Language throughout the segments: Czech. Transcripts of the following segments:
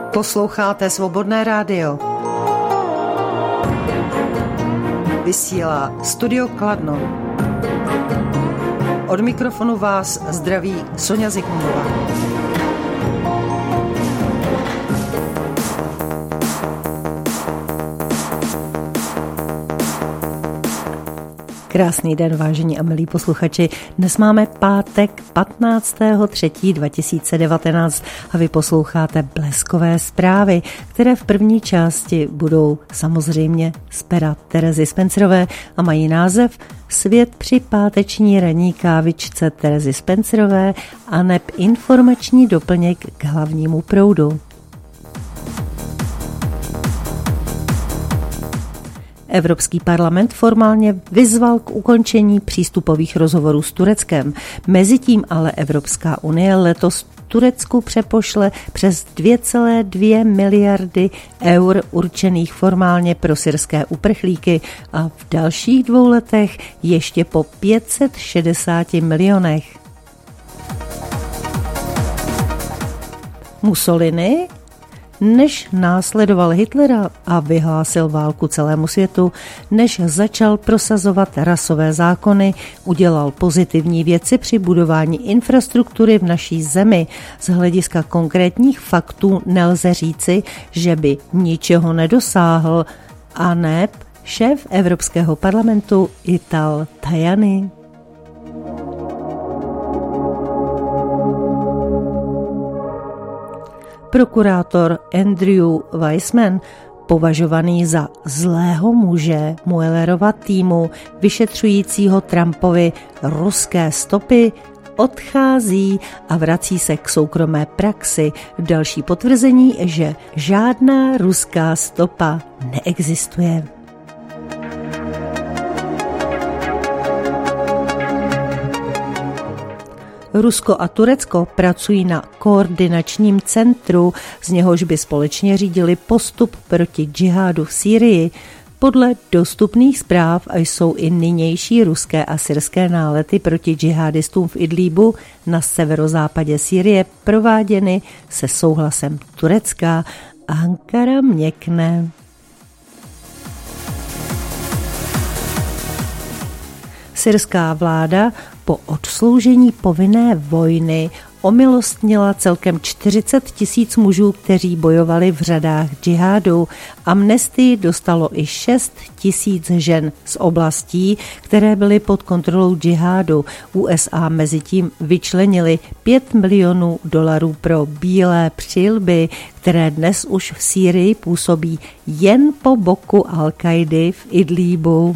Posloucháte Svobodné rádio. Vysílá Studio Kladno. Od mikrofonu vás zdraví Sonja Zikmundová. Krásný den, vážení a milí posluchači. Dnes máme pátek 15.3.2019 a vy posloucháte Bleskové zprávy, které v první části budou samozřejmě z pera Terezy Spencerové a mají název Svět při páteční ranní kávičce Terezy Spencerové a neb informační doplněk k hlavnímu proudu. Evropský parlament formálně vyzval k ukončení přístupových rozhovorů s Tureckem. Mezitím ale Evropská unie letos Turecku přepošle přes 2,2 miliardy eur určených formálně pro syrské uprchlíky a v dalších 2 letech ještě po 560 milionech. Mussolini, než následoval Hitlera a vyhlásil válku celému světu, než začal prosazovat rasové zákony, udělal pozitivní věci při budování infrastruktury v naší zemi. Z hlediska konkrétních faktů nelze říci, že by ničeho nedosáhl, a neb šéf Evropského parlamentu Ital Tajani. Prokurátor Andrew Weissman, považovaný za zlého muže Muellerova týmu vyšetřujícího Trumpovy ruské stopy, odchází a vrací se k soukromé praxi. Další potvrzení, že žádná ruská stopa neexistuje. Rusko a Turecko pracují na koordinačním centru, z něhož by společně řídili postup proti džihádu v Sýrii. Podle dostupných zpráv jsou i nynější ruské a syrské nálety proti džihadistům v Idlíbu na severozápadě Sýrie prováděny se souhlasem Turecka. Ankara měkne. Syrská vláda po odsloužení povinné vojny omilostnila celkem 40 000 mužů, kteří bojovali v řadách džihádu. Amnestii dostalo i 6 000 žen z oblastí, které byly pod kontrolou džihádu. USA mezitím vyčlenili $5 milionů pro bílé přilby, které dnes už v Sýrii působí jen po boku Al-Kaidy v Idlíbu.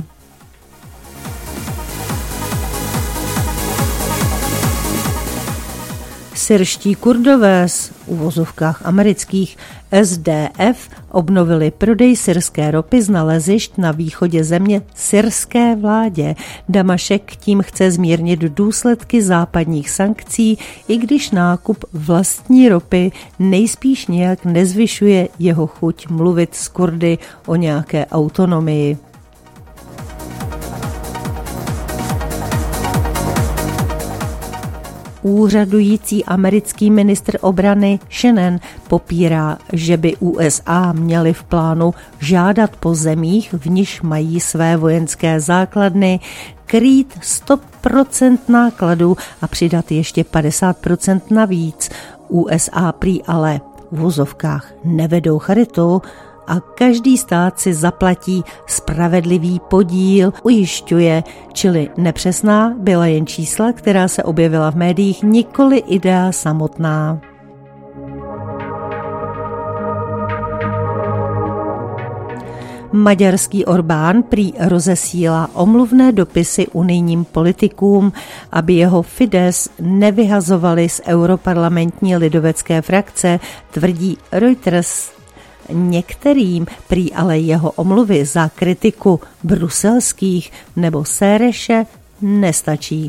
Syrští Kurdové z uvozovkách amerických SDF obnovili prodej syrské ropy z nalezišť na východě země syrské vládě. Damašek tím chce zmírnit důsledky západních sankcí, i když nákup vlastní ropy nejspíš nějak nezvyšuje jeho chuť mluvit s Kurdy o nějaké autonomii. Úřadující americký ministr obrany Shannon popírá, že by USA měly v plánu žádat po zemích, v nichž mají své vojenské základny, krýt 100% nákladů a přidat ještě 50% navíc. USA prý ale v vozovkách nevedou charitu a každý stát si zaplatí spravedlivý podíl, ujišťuje, čili nepřesná byla jen čísla, která se objevila v médiích, nikoli idea samotná. Maďarský Orbán prý rozesílá omluvné dopisy unijním politikům, aby jeho Fidesz nevyhazovali z europarlamentní lidovecké frakce, tvrdí Reuters. Některým prý ale jeho omluvy za kritiku bruselských nebo Séreše nestačí.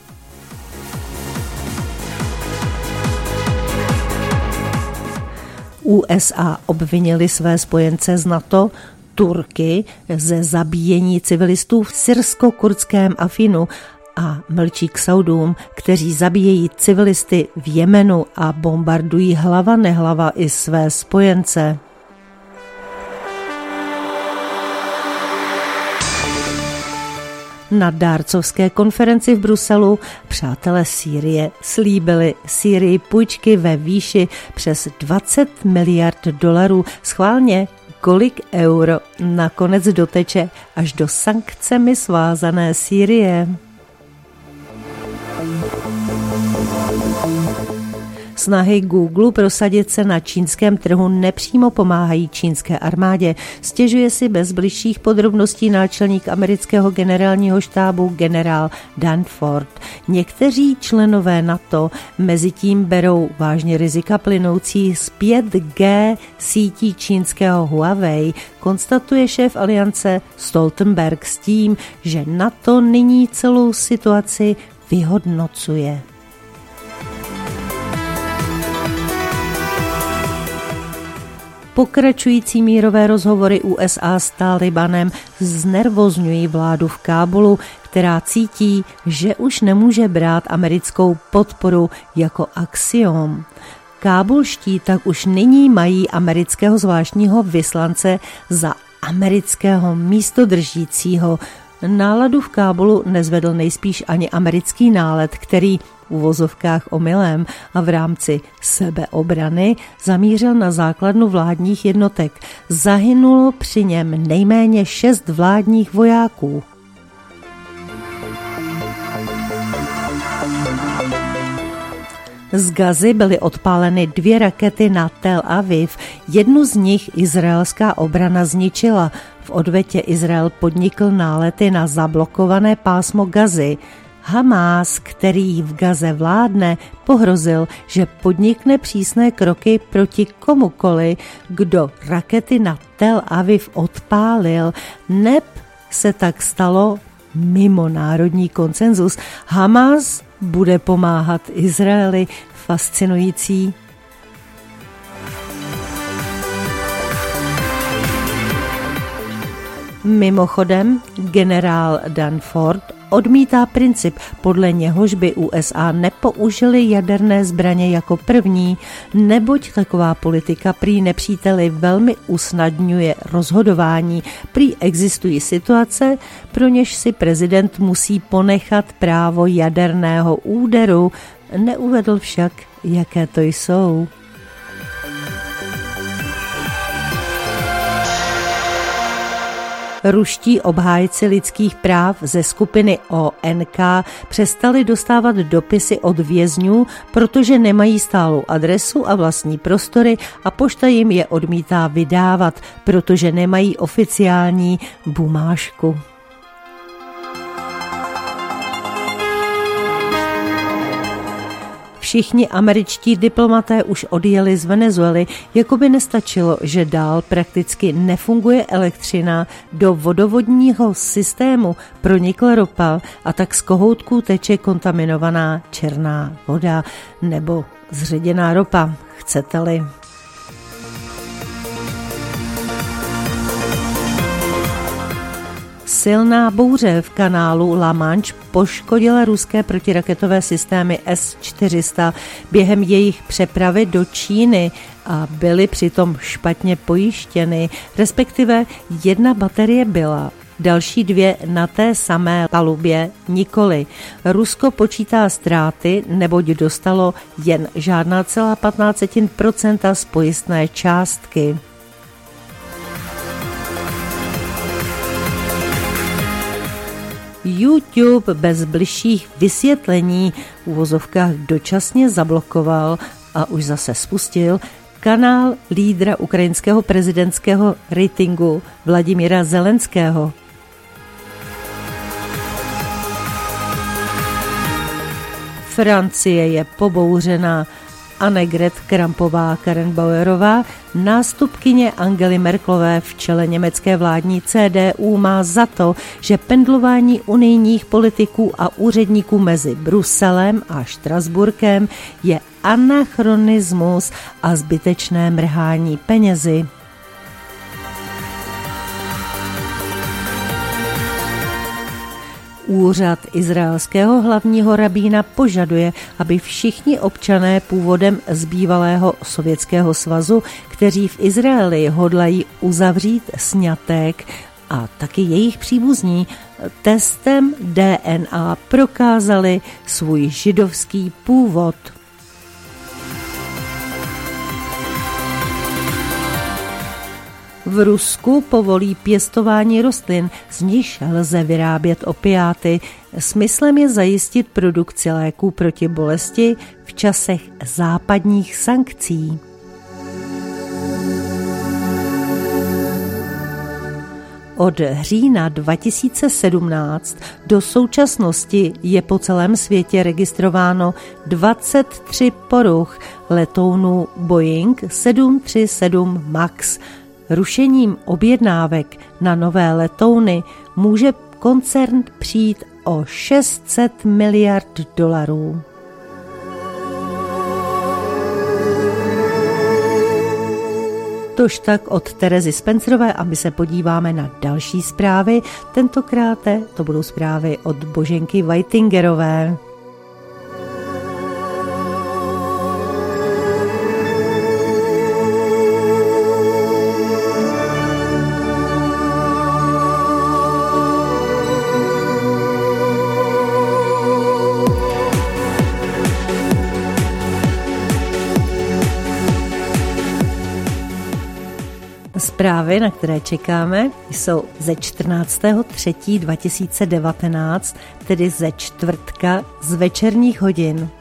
USA obvinili své spojence z NATO, Turky, ze zabíjení civilistů v syrsko-kurdském Afinu a mlčí k Saudům, kteří zabíjejí civilisty v Jemenu a bombardují hlava nehlava i své spojence. Na dárcovské konferenci v Bruselu přátelé Sýrie slíbili Sýrii půjčky ve výši přes 20 miliard dolarů. Schválně, kolik euro nakonec doteče až do sankcemi svázané Sýrie. Snahy Google prosadit se na čínském trhu nepřímo pomáhají čínské armádě, stěžuje si bez bližších podrobností náčelník amerického generálního štábu generál Danford. Někteří členové NATO mezitím berou vážně rizika plynoucí z 5G sítí čínského Huawei, konstatuje šéf aliance Stoltenberg s tím, že NATO nyní celou situaci vyhodnocuje. Pokračující mírové rozhovory USA s Talibanem znervozňují vládu v Kábulu, která cítí, že už nemůže brát americkou podporu jako axiom. Kábulští tak už nyní mají amerického zvláštního vyslance za amerického místodržícího. Náladu v Kábulu nezvedl nejspíš ani americký nálet, který v uvozovkách omylem a v rámci sebeobrany zamířil na základnu vládních jednotek. Zahynulo při něm nejméně 6 vládních vojáků. Z Gazy byly odpáleny 2 rakety na Tel Aviv. Jednu z nich izraelská obrana zničila. V odvetě Izrael podnikl nálety na zablokované pásmo Gazy. Hamás, který v Gaze vládne, pohrozil, že podnikne přísné kroky proti komukoli, kdo rakety na Tel Aviv odpálil. Neb se tak stalo mimo národní konsenzus. Hamás bude pomáhat Izraeli. Fascinující. Mimochodem, generál Danford odmítá princip, podle něhož by USA nepoužili jaderné zbraně jako první, neboť taková politika prý nepříteli velmi usnadňuje rozhodování. Prý existují situace, pro něž si prezident musí ponechat právo jaderného úderu, neuvedl však, jaké to jsou. Ruští obhájci lidských práv ze skupiny ONK přestali dostávat dopisy od vězňů, protože nemají stálou adresu a vlastní prostory a pošta jim je odmítá vydávat, protože nemají oficiální bumážku. Všichni američtí diplomaté už odjeli z Venezuely, jako by nestačilo, že dál prakticky nefunguje elektřina, do vodovodního systému pronikla ropa a tak z kohoutků teče kontaminovaná černá voda nebo zředěná ropa, chcete-li. Silná bouře v kanálu La Manche poškodila ruské protiraketové systémy S-400 během jejich přepravy do Číny a byly přitom špatně pojištěny, respektive jedna baterie byla, další 2 na té samé palubě nikoli. Rusko počítá ztráty, neboť dostalo jen žádná celá 15% z pojistné částky. YouTube bez bližších vysvětlení v uvozovkách dočasně zablokoval a už zase spustil kanál lídra ukrajinského prezidentského ratingu Vladimíra Zelenského. Francie je pobouřená. Annegret Krampová-Karrenbauerová, nástupkyně Angely Merkelové v čele německé vládní CDU, má za to, že pendlování unijních politiků a úředníků mezi Bruselem a Štrasburkem je anachronismus a zbytečné mrhání penězi. Úřad izraelského hlavního rabína požaduje, aby všichni občané původem z bývalého Sovětského svazu, kteří v Izraeli hodlají uzavřít sňatek, a taky jejich příbuzní, testem DNA prokázali svůj židovský původ. V Rusku povolí pěstování rostlin, z nichž lze vyrábět opiáty. Smyslem je zajistit produkci léků proti bolesti v časech západních sankcí. Od října 2017 do současnosti je po celém světě registrováno 23 poruch letounů Boeing 737 MAX. Rušením objednávek na nové letouny může koncern přijít o $600 miliard. Tož tak od Terezy Spencerové a my se podíváme na další zprávy. Tentokrát to budou zprávy od Boženky Whitingerové. Zprávy, na které čekáme, jsou ze 14.3.2019, tedy ze čtvrtka z večerních hodin.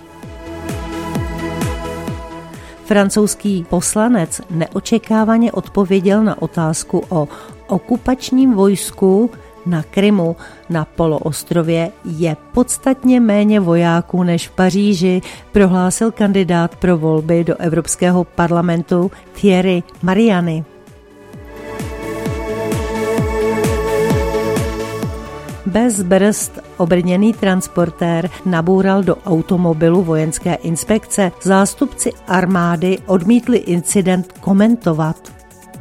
Francouzský poslanec neočekávaně odpověděl na otázku o okupačním vojsku na Krymu. Na poloostrově je podstatně méně vojáků než v Paříži, prohlásil kandidát pro volby do Evropského parlamentu Thierry Mariani. Bez brzd obrněný transportér naboural do automobilu vojenské inspekce. Zástupci armády odmítli incident komentovat.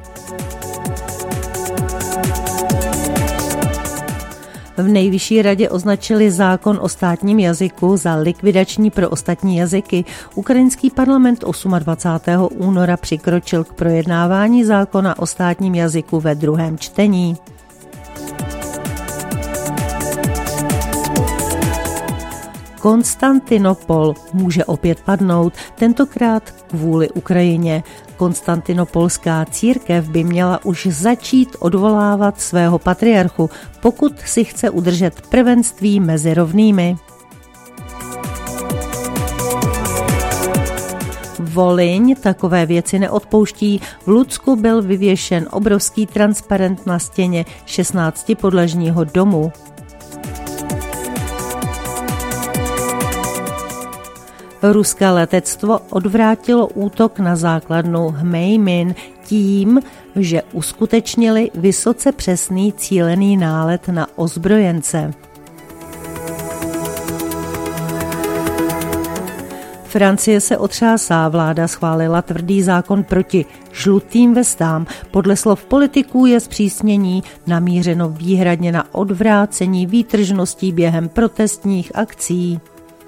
V Nejvyšší radě označili zákon o státním jazyku za likvidační pro ostatní jazyky. Ukrajinský parlament 28. února přikročil k projednávání zákona o státním jazyku ve druhém čtení. Konstantinopol může opět padnout, tentokrát kvůli Ukrajině. Konstantinopolská církev by měla už začít odvolávat svého patriarchu, pokud si chce udržet prvenství mezi rovnými. Volyň takové věci neodpouští. V Ludsku byl vyvěšen obrovský transparent na stěně 16podlažního domu. Ruské letectvo odvrátilo útok na základnu Hmejmin tím, že uskutečnili vysoce přesný cílený nálet na ozbrojence. Francie se otřásá, vláda schválila tvrdý zákon proti žlutým vestám. Podle slov politiků je zpřísnění namířeno výhradně na odvrácení výtržností během protestních akcí.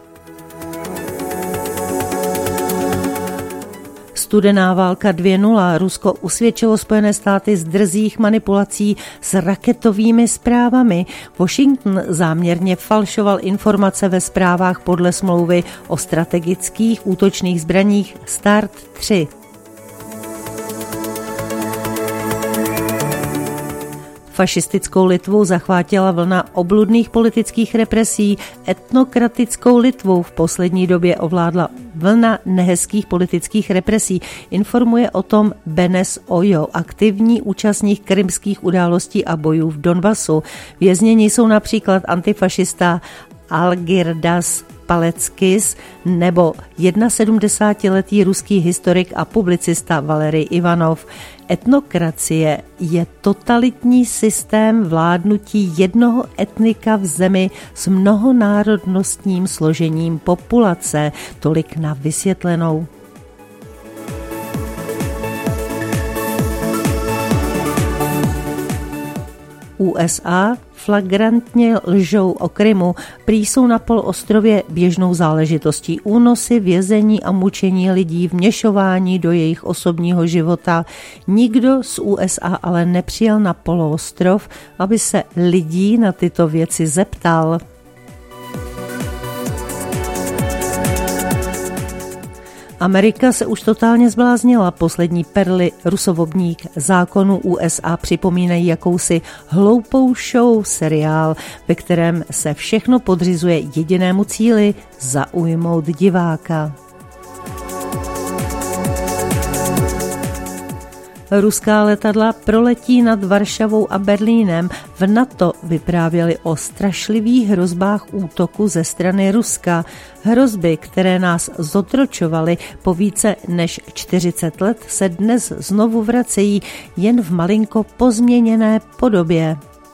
Studená válka 2.0. Rusko usvědčilo Spojené státy z drzých manipulací s raketovými zprávami. Washington záměrně falšoval informace ve zprávách podle smlouvy o strategických útočných zbraních START 3. Fašistickou Litvu zachvátila vlna obludných politických represí. Etnokratickou Litvu v poslední době ovládla vlna nehezkých politických represí. Informuje o tom Benes Ojo, aktivní účastník krymských událostí a bojů v Donbasu. Vězněni jsou například antifašista Algirdas Paleckis nebo 71letý ruský historik a publicista Valerij Ivanov. Etnokracie je totalitní systém vládnutí jednoho etnika v zemi s mnohonárodnostním složením populace. Tolik na vysvětlenou. USA flagrantně lžou o Krymu. Prý jsou na poloostrově běžnou záležitostí únosy, vězení a mučení lidí, vměšování do jejich osobního života. Nikdo z USA ale nepřijel na poloostrov, aby se lidí na tyto věci zeptal. Amerika se už totálně zbláznila. Poslední perly rusovobních zákonů USA připomínají jakousi hloupou show seriál, ve kterém se všechno podřizuje jedinému cíli – zaujmout diváka. Ruská letadla proletí nad Varšavou a Berlínem. V NATO vyprávěli o strašlivých hrozbách útoku ze strany Ruska. Hrozby, které nás zotročovaly po více než 40 let, se dnes znovu vracejí jen v malinko pozměněné podobě.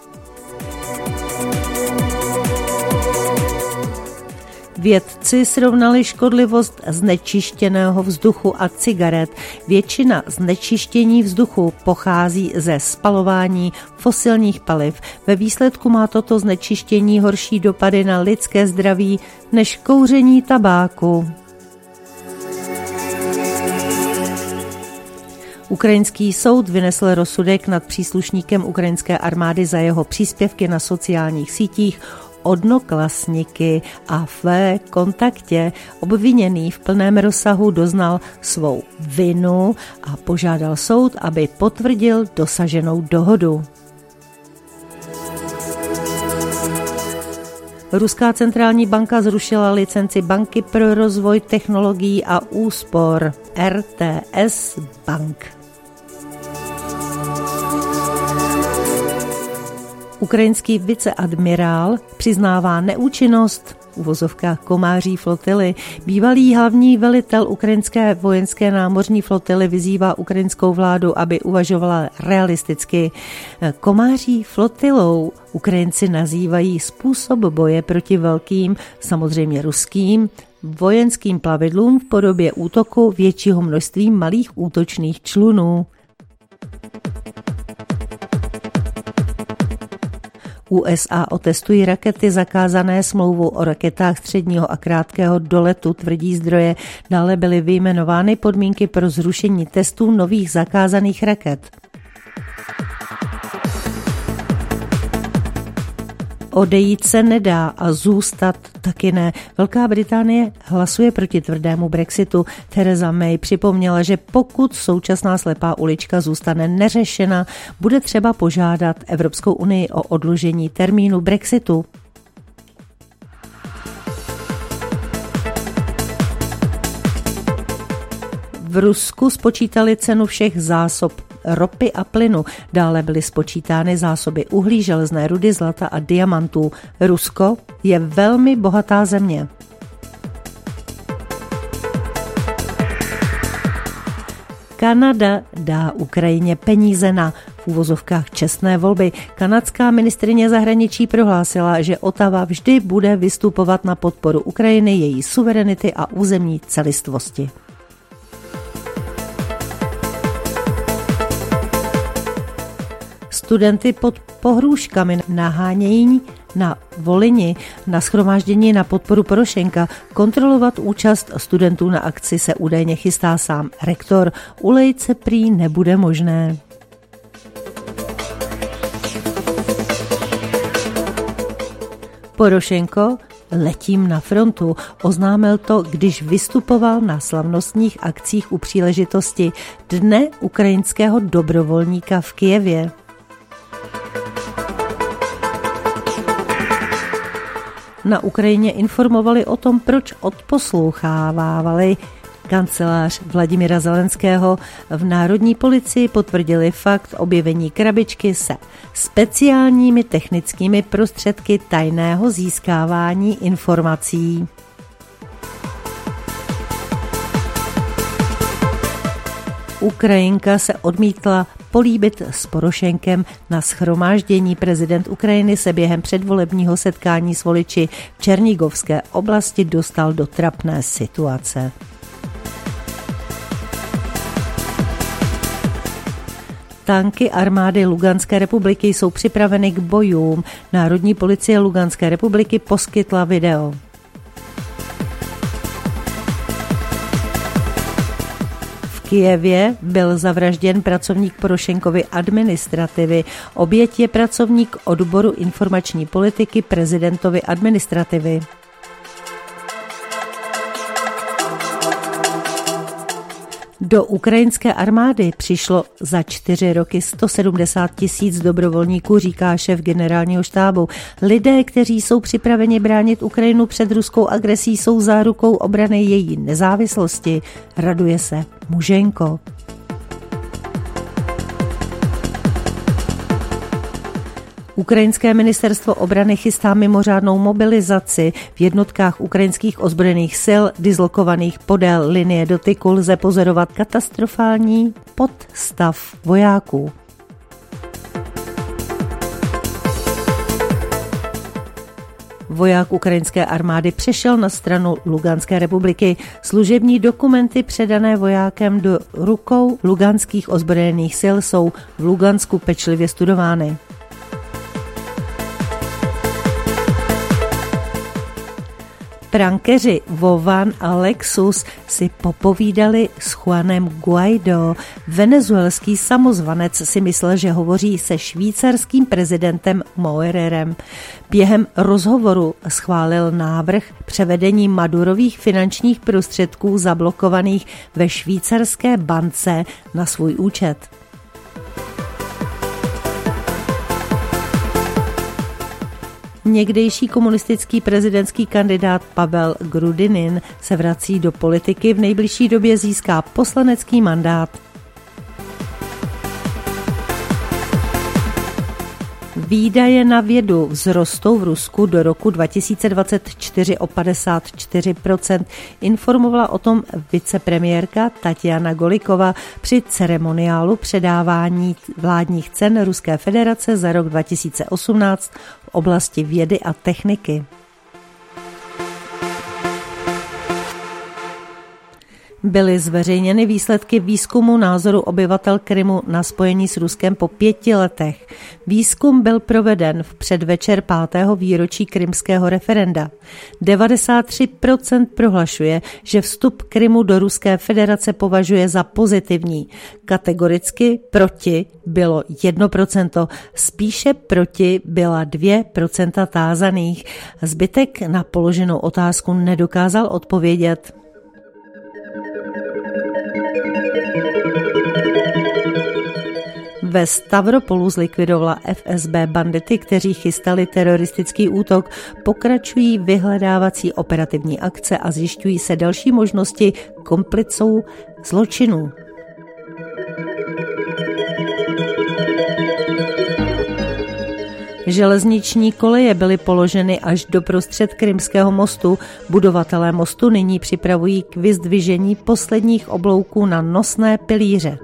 Vědci srovnali škodlivost znečištěného vzduchu a cigaret. Většina znečištění vzduchu pochází ze spalování fosilních paliv. Ve výsledku má toto znečištění horší dopady na lidské zdraví než kouření tabáku. Ukrajinský soud vynesl rozsudek nad příslušníkem ukrajinské armády za jeho příspěvky na sociálních sítích Odnoklasniky a v kontaktě. Obviněný v plném rozsahu doznal svou vinu a požádal soud, aby potvrdil dosaženou dohodu. Ruská centrální banka zrušila licenci Banky pro rozvoj technologií a úspor RTS Bank. Ukrajinský viceadmirál přiznává neúčinnost uvozovkách komáří flotily. Bývalý hlavní velitel ukrajinské vojenské námořní flotily vyzývá ukrajinskou vládu, aby uvažovala realisticky. Komáří flotilou Ukrajinci nazývají způsob boje proti velkým, samozřejmě ruským, vojenským plavidlům v podobě útoku většího množství malých útočných člunů. USA otestují rakety zakázané smlouvou o raketách středního a krátkého doletu, tvrdí zdroje. Dále byly vyjmenovány podmínky pro zrušení testů nových zakázaných raket. Odejít se nedá a zůstat taky ne. Velká Británie hlasuje proti tvrdému Brexitu. Theresa May připomněla, že pokud současná slepá ulička zůstane neřešena, bude třeba požádat Evropskou unii o odložení termínu Brexitu. V Rusku spočítali cenu všech zásob ropy a plynu. Dále byly spočítány zásoby uhlí, železné rudy, zlata a diamantů. Rusko je velmi bohatá země. Kanada dá Ukrajině peníze na v uvozovkách čestné volby. Kanadská ministryně zahraničí prohlásila, že Ottawa vždy bude vystupovat na podporu Ukrajiny, její suverenity a územní celistvosti. Studenty pod pohrůžkami nahánějí na Volyni na shromáždění na podporu Porošenka. Kontrolovat účast studentů na akci se údajně chystá sám rektor. Ulejt se prý nebude možné. Porošenko letím na frontu. Oznámil to, když vystupoval na slavnostních akcích u příležitosti Dne ukrajinského dobrovolníka v Kyjevě. Na Ukrajině informovali o tom, proč odposlouchávávali kancelář Vladimira Zelenského. V národní policii potvrdili fakt objevení krabičky se speciálními technickými prostředky tajného získávání informací. Ukrajinka se odmítla políbit s Porošenkem na shromáždění. Prezident Ukrajiny se během předvolebního setkání s voliči v Černigovské oblasti dostal do trapné situace. Tanky armády Luganské republiky jsou připraveny k bojům. Národní policie Luganské republiky poskytla video. V Kyjevě byl zavražděn pracovník Porošenkovy administrativy. Oběť je pracovník odboru informační politiky prezidentovy administrativy. Do ukrajinské armády přišlo za 4 roky 170 000 dobrovolníků, říká šéf generálního štábu. Lidé, kteří jsou připraveni bránit Ukrajinu před ruskou agresí, jsou zárukou obrany její nezávislosti, raduje se Muženko. Ukrajinské ministerstvo obrany chystá mimořádnou mobilizaci. V jednotkách ukrajinských ozbrojených sil dislokovaných podél linie dotyku lze pozorovat katastrofální podstav vojáků. Voják ukrajinské armády přešel na stranu Luganské republiky. Služební dokumenty předané vojákem do rukou luganských ozbrojených sil jsou v Lugansku pečlivě studovány. Prankeři Vovan a Lexus si popovídali s Juanem Guaidó. Venezuelský samozvanec si myslel, že hovoří se švýcarským prezidentem Mourerem. Během rozhovoru schválil návrh převedení Madurových finančních prostředků zablokovaných ve švýcarské bance na svůj účet. Někdejší komunistický prezidentský kandidát Pavel Grudinin se vrací do politiky, v nejbližší době získá poslanecký mandát. Výdaje na vědu vzrostou v Rusku do roku 2024 o 54%, informovala o tom vicepremiérka Tatiana Golikova při ceremoniálu předávání vládních cen Ruské federace za rok 2018 v oblasti vědy a techniky. Byly zveřejněny výsledky výzkumu názoru obyvatel Krymu na spojení s Ruskem po 5 letech. Výzkum byl proveden v předvečer 5. výročí krymského referenda. 93% prohlašuje, že vstup Krymu do Ruské federace považuje za pozitivní. Kategoricky proti bylo 1%, spíše proti byla 2% tázaných. Zbytek na položenou otázku nedokázal odpovědět. Ve Stavropolu zlikvidovala FSB bandity, kteří chystali teroristický útok. Pokračují vyhledávací operativní akce a zjišťují se další možnosti kompliců zločinů. Železniční koleje byly položeny až do prostřed Krymského mostu. Budovatelé mostu nyní připravují k vyzdvižení posledních oblouků na nosné pilíře.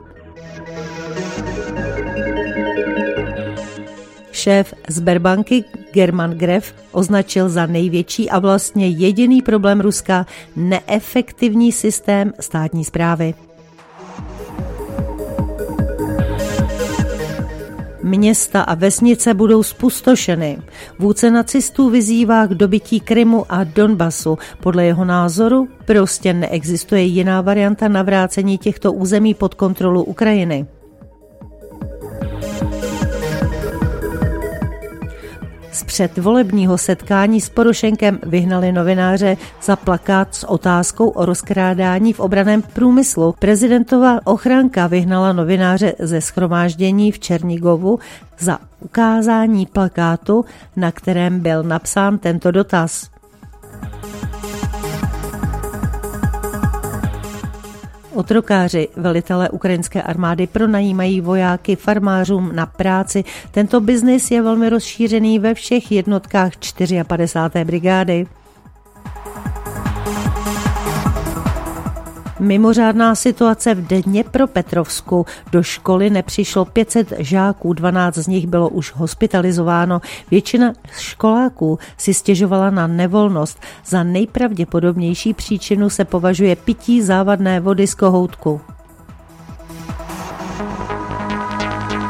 Šéf Sberbanky German Gref označil za největší a vlastně jediný problém Ruska neefektivní systém státní správy. Města a vesnice budou zpustošeny. Vůdce nacistů vyzývá k dobytí Krymu a Donbasu. Podle jeho názoru prostě neexistuje jiná varianta navrácení těchto území pod kontrolu Ukrajiny. Z předvolebního setkání s Porošenkem vyhnali novináře za plakát s otázkou o rozkrádání v obranném průmyslu. Prezidentova ochránka vyhnala novináře ze shromáždění v Černigovu za ukázání plakátu, na kterém byl napsán tento dotaz. Otrokáři, velitelé ukrajinské armády, pronajímají vojáky farmářům na práci. Tento biznis je velmi rozšířený ve všech jednotkách 54. brigády. Mimořádná situace v Dněpropetrovsku. Do školy nepřišlo 500 žáků, 12 z nich bylo už hospitalizováno. Většina školáků si stěžovala na nevolnost. Za nejpravděpodobnější příčinu se považuje pití závadné vody z kohoutku.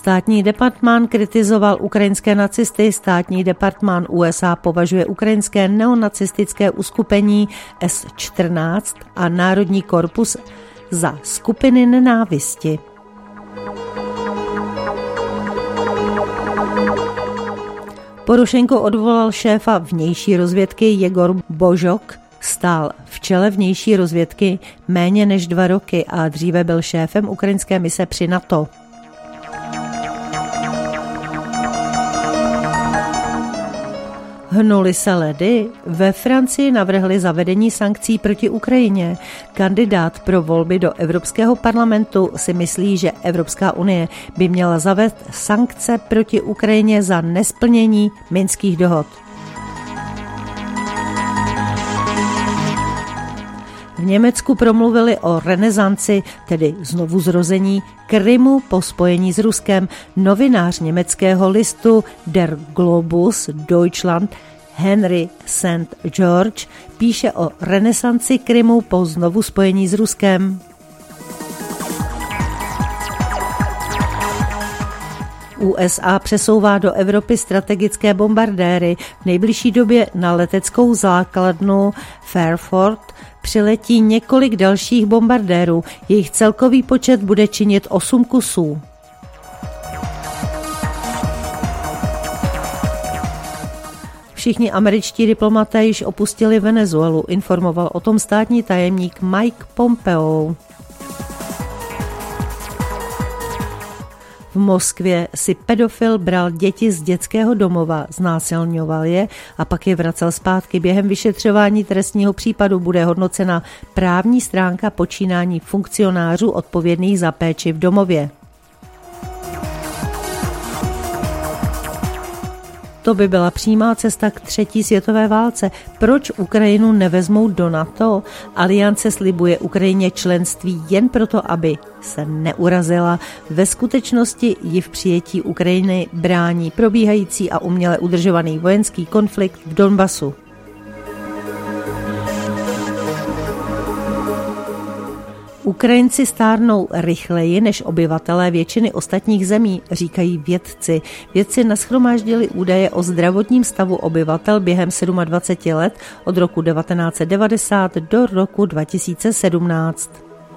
Státní departmán kritizoval ukrajinské nacisty, státní departmán USA považuje ukrajinské neonacistické uskupení S-14 a Národní korpus za skupiny nenávisti. Porošenko odvolal šéfa vnější rozvědky Jegor Božok, stál v čele vnější rozvědky méně než 2 roky a dříve byl šéfem ukrajinské mise při NATO. Hnuly se ledy, ve Francii navrhli zavedení sankcí proti Ukrajině. Kandidát pro volby do Evropského parlamentu si myslí, že Evropská unie by měla zavést sankce proti Ukrajině za nesplnění minských dohod. V Německu promluvili o renesanci, tedy znovuzrození Krymu po spojení s Ruskem. Novinář německého listu Der Globus Deutschland Henry St. George píše o renesanci Krymu po znovu spojení s Ruskem. USA přesouvá do Evropy strategické bombardéry. V nejbližší době na leteckou základnu Fairford přiletí několik dalších bombardérů. Jejich celkový počet bude činit 8 kusů. Všichni američtí diplomaté již opustili Venezuelu, informoval o tom státní tajemník Mike Pompeo. V Moskvě si pedofil bral děti z dětského domova, znásilňoval je a pak je vracel zpátky. Během vyšetřování trestního případu bude hodnocena právní stránka počínání funkcionářů odpovědných za péči v domově. To by byla přímá cesta k 3. světové válce. Proč Ukrajinu nevezmou do NATO? Aliance slibuje Ukrajině členství jen proto, aby se neurazila. Ve skutečnosti ji v přijetí Ukrajiny brání probíhající a uměle udržovaný vojenský konflikt v Donbasu. Ukrajinci stárnou rychleji než obyvatelé většiny ostatních zemí, říkají vědci. Vědci nashromáždili údaje o zdravotním stavu obyvatel během 27 let od roku 1990 do roku 2017.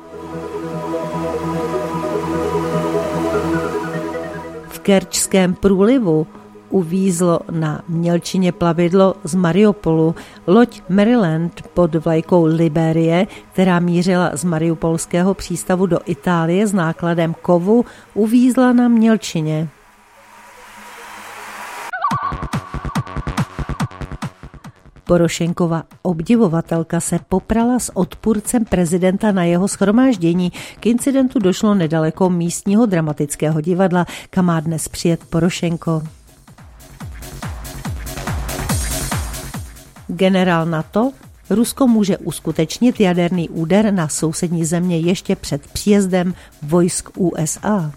V Kerčském průlivu uvízlo na mělčině plavidlo z Mariupolu. Loď Maryland pod vlajkou Liberie, která mířila z mariupolského přístavu do Itálie s nákladem kovu, uvízla na mělčině. Porošenkova obdivovatelka se poprala s odpůrcem prezidenta na jeho shromáždění. K incidentu došlo nedaleko místního dramatického divadla, kam má dnes přijet Porošenko. Generál NATO: Rusko může uskutečnit jaderný úder na sousední země ještě před příjezdem vojsk USA.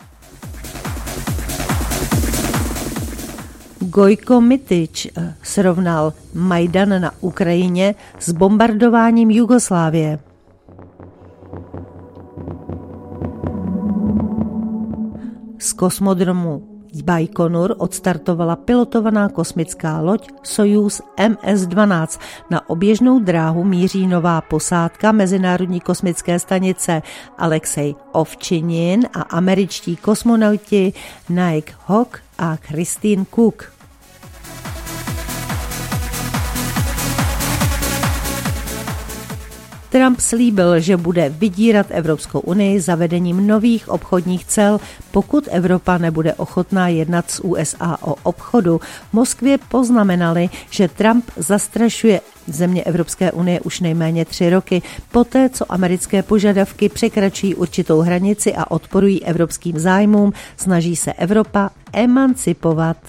Gojko Mitič srovnal Majdan na Ukrajině s bombardováním Jugoslávie. Z kosmodromu Bajkonur odstartovala pilotovaná kosmická loď Sojuz MS-12. Na oběžnou dráhu míří nová posádka Mezinárodní kosmické stanice Alexej Ovčinin a američtí kosmonauti Nick Hawk a Christine Cook. Trump slíbil, že bude vydírat Evropskou unii zavedením nových obchodních cel, pokud Evropa nebude ochotná jednat s USA o obchodu. V Moskvě poznamenali, že Trump zastrašuje země Evropské unie už nejméně 3 roky, poté co americké požadavky překračují určitou hranici a odporují evropským zájmům, snaží se Evropa emancipovat.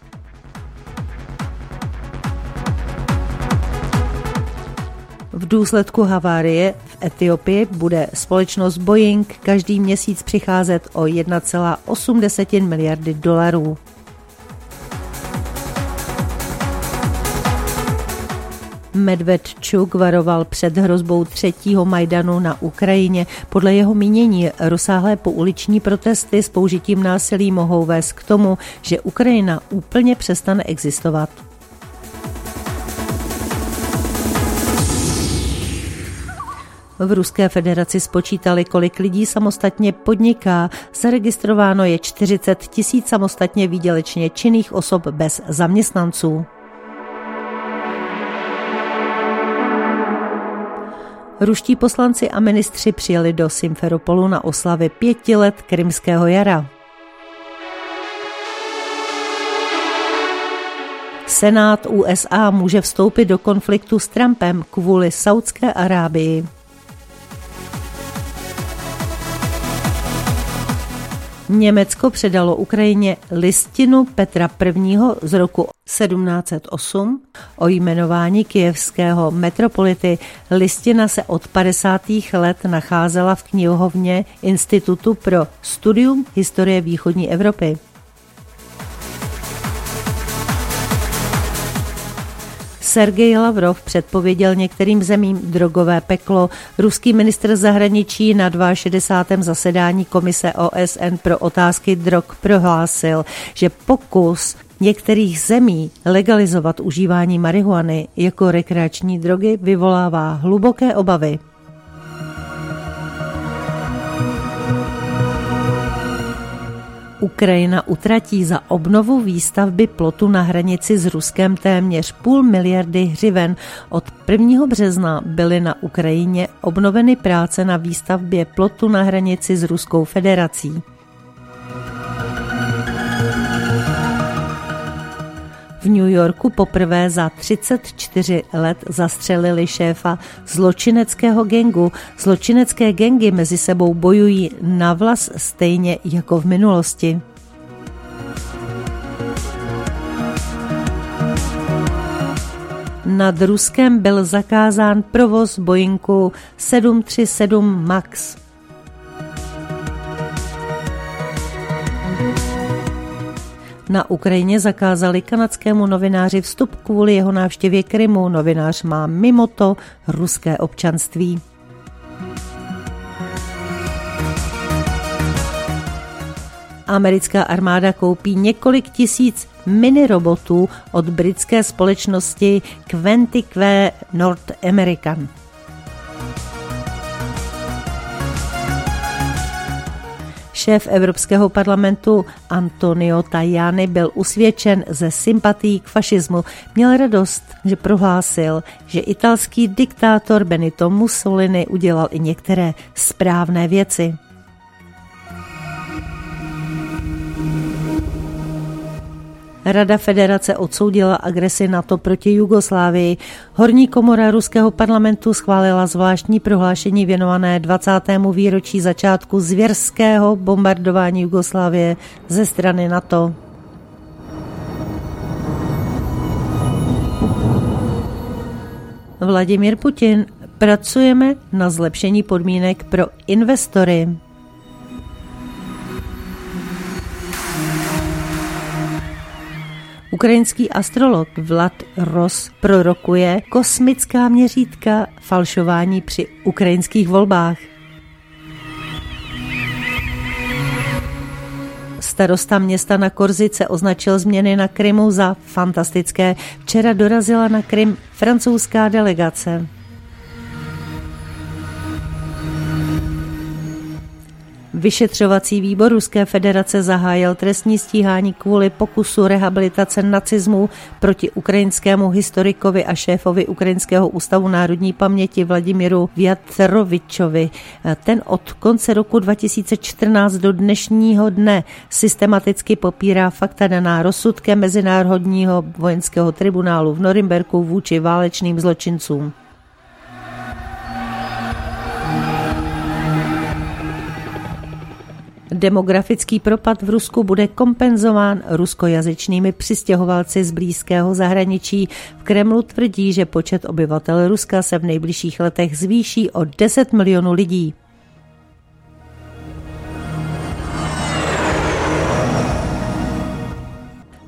V důsledku havárie v Etiopii bude společnost Boeing každý měsíc přicházet o 1,8 miliardy dolarů. Medvedčuk varoval před hrozbou třetího Majdanu na Ukrajině. Podle jeho mínění rozsáhlé pouliční protesty s použitím násilí mohou vést k tomu, že Ukrajina úplně přestane existovat. V Ruské federaci spočítali, kolik lidí samostatně podniká. Zaregistrováno je 40 000 samostatně výdělečně činných osob bez zaměstnanců. Ruští poslanci a ministři přijeli do Simferopolu na oslavy 5 let Krymského jara. Senát USA může vstoupit do konfliktu s Trumpem kvůli Saudské Arábii. Německo předalo Ukrajině listinu Petra I. z roku 1708 o jmenování kyjevského metropolity. Listina se od 50. let nacházela v knihovně Institutu pro studium historie východní Evropy. Sergej Lavrov předpověděl některým zemím drogové peklo. Ruský ministr zahraničí na 62. zasedání Komise OSN pro otázky drog prohlásil, že pokus některých zemí legalizovat užívání marihuany jako rekreační drogy vyvolává hluboké obavy. Ukrajina utratí za obnovu výstavby plotu na hranici s Ruskem téměř 500 miliardy hřiven. Od 1. března byly na Ukrajině obnoveny práce na výstavbě plotu na hranici s Ruskou federací. V New Yorku poprvé za 34 let zastřelili šéfa zločineckého gangu. Zločinecké gangy mezi sebou bojují na vlas stejně jako v minulosti. Nad Ruskem byl zakázán provoz Boeingu 737 MAX. Na Ukrajině zakázali kanadskému novináři vstup kvůli jeho návštěvě Krymu. Novinář má mimo to ruské občanství. Americká armáda koupí několik tisíc minirobotů od britské společnosti Quantique North American. Šéf Evropského parlamentu Antonio Tajani byl usvědčen ze sympatií k fašismu. Měl radost, že prohlásil, že italský diktátor Benito Mussolini udělal i některé správné věci. Rada federace odsoudila agresi NATO proti Jugoslávii. Horní komora ruského parlamentu schválila zvláštní prohlášení věnované 20. výročí začátku zvěrského bombardování Jugoslávie ze strany NATO. Vladimír Putin: pracujeme na zlepšení podmínek pro investory. Ukrajinský astrolog Vlad Ross prorokuje kosmická měřítka falšování při ukrajinských volbách. Starosta města na Korsice označil změny na Krymu za fantastické. Včera dorazila na Krym francouzská delegace. Vyšetřovací výbor Ruské federace zahájil trestní stíhání kvůli pokusu rehabilitace nacismu proti ukrajinskému historikovi a šéfovi Ukrajinského ústavu národní paměti Vladimíru Vjatrovičovi. Ten od konce roku 2014 do dnešního dne systematicky popírá fakta daná rozsudkem Mezinárodního vojenského tribunálu v Norimberku vůči válečným zločincům. Demografický propad v Rusku bude kompenzován ruskojazyčnými přistěhovalci z blízkého zahraničí. V Kremlu tvrdí, že počet obyvatel Ruska se v nejbližších letech zvýší o 10 milionů lidí.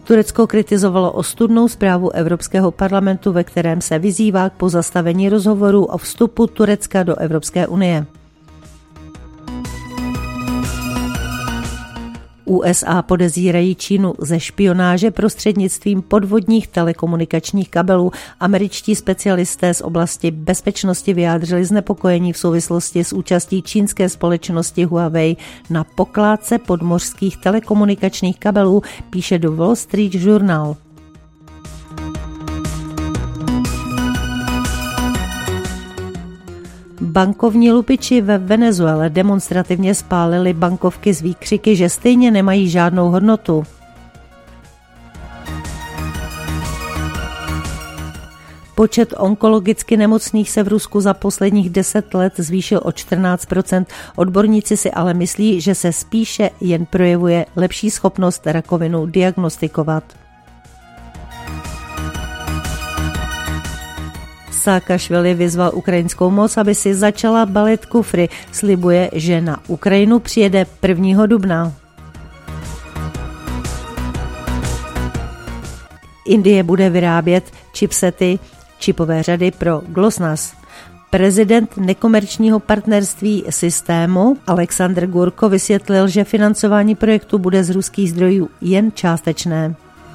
Turecko kritizovalo ostudnou zprávu Evropského parlamentu, ve kterém se vyzývá k pozastavení rozhovorů o vstupu Turecka do Evropské unie. USA podezírají Čínu ze špionáže prostřednictvím podvodních telekomunikačních kabelů. Američtí specialisté z oblasti bezpečnosti vyjádřili znepokojení v souvislosti s účastí čínské společnosti Huawei na pokládce podmořských telekomunikačních kabelů, píše The Wall Street Journal. Bankovní lupiči ve Venezuele demonstrativně spálili bankovky s výkřiky, že stejně nemají žádnou hodnotu. Počet onkologicky nemocných se v Rusku za posledních 10 let zvýšil o 14%. Odborníci si ale myslí, že se spíše jen projevuje lepší schopnost rakovinu diagnostikovat. Saakašvili vyzval ukrajinskou moc, aby si začala balit kufry. Slibuje, že na Ukrajinu přijede 1. dubna. Indie bude vyrábět chipsety, čipové řady pro GLONASS. Prezident nekomerčního partnerství systému Alexandr Gurko vysvětlil, že financování projektu bude z ruských zdrojů jen částečné.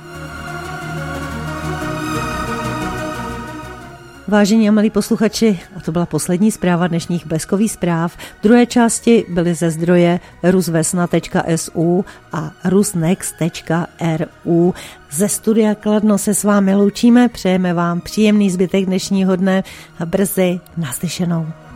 Vážení a milí posluchači, a to byla poslední zpráva dnešních Bleskových zpráv. V druhé části byly ze zdroje rusvesna.su a rusnext.ru. Ze studia Kladno se s vámi loučíme, přejeme vám příjemný zbytek dnešního dne a brzy naslyšenou.